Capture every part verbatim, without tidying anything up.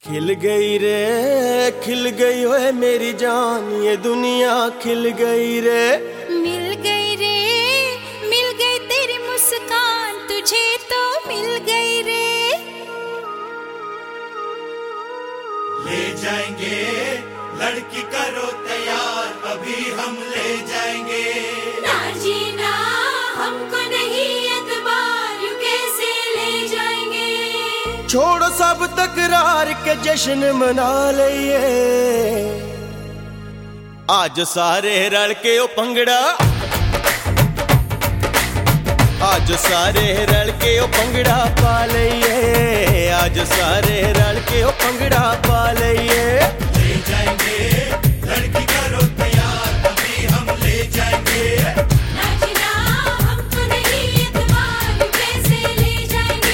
खिल गई रे खिल गई ओए मेरी जान, ये दुनिया खिल गई रे। मिल गई रे मिल गई तेरी मुस्कान, तुझे तो मिल गई रे। ले जाएंगे लड़की करो तैयार, अभी हम ले जाएंगे। ना जीना हमको नहीं एतबार, यूं कैसे ले जाएंगे। छोड़ो सब तकरार के जश्न मना लिए, आज सारे रल के ओ पंगड़ा, आज सारे रल के ओ पंगड़ा पा लिए, आज सारे रल के ओ पंगड़ा पा लिए। ले जाएंगे लड़की करो तैयार, अभी हम ले जाएंगे। ना जीना हमको नहीं एतबार, यूं कैसे ले जाएंगे।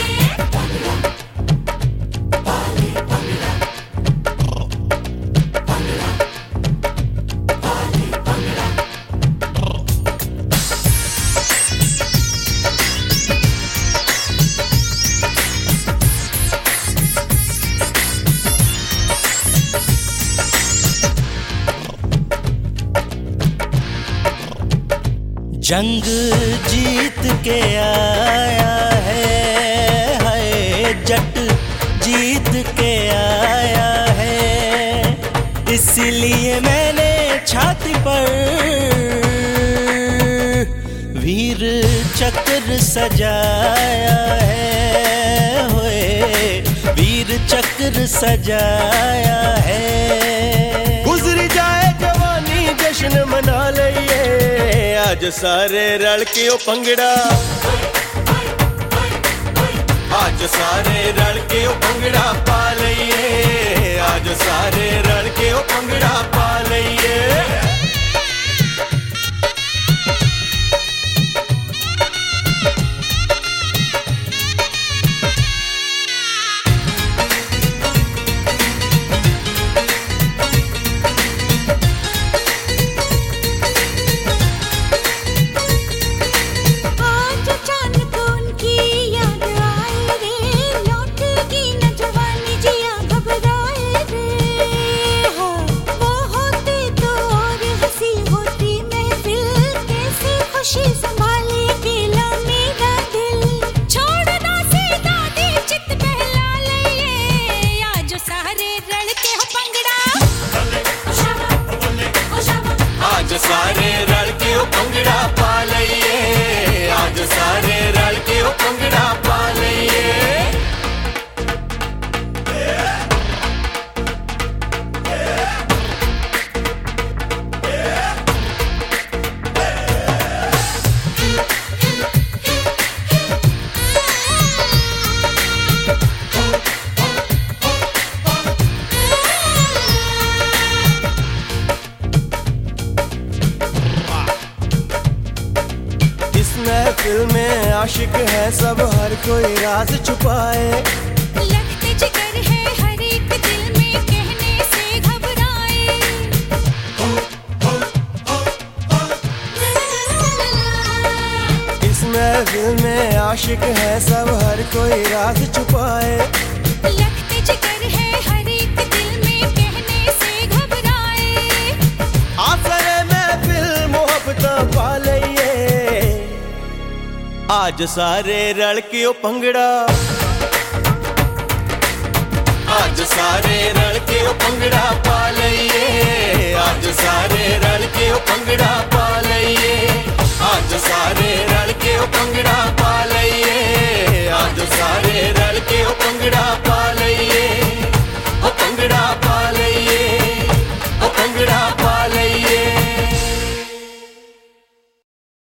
जंग जीत के आया है, हाय जट जीत के आया है, इसलिए मैंने छाती पर वीर चक्र सजाया है, होए वीर चक्र सजाया है। गुजरी जाए जवानी जश्न मना लिए, आज सारे रल के ओ पंगड़ा, आज सारे रल के ओ पंगड़ा पा लिए, आज सारे रल के ओ पंगड़ा पा लिए। आज सारे रल के ओ पंगड़ा पा लिए, आज सारे रल के ओ पंगड़ा पा लिए। महफिल में आशिक है सब, हर कोई राज छुपाए, लगते जिगर है हर एक दिल में, कहने से घबराए। इस महफिल में आशिक है सब, हर कोई राज छुपाए, लगते जिगर है हर एक दिल में, कहने से घबराए। आसरे महफिल मोहब्बत पा लिए, आज सारे रल के ओ पंगड़ा, आज सारे रल के ओ पंगड़ा पा लिए, आज सारे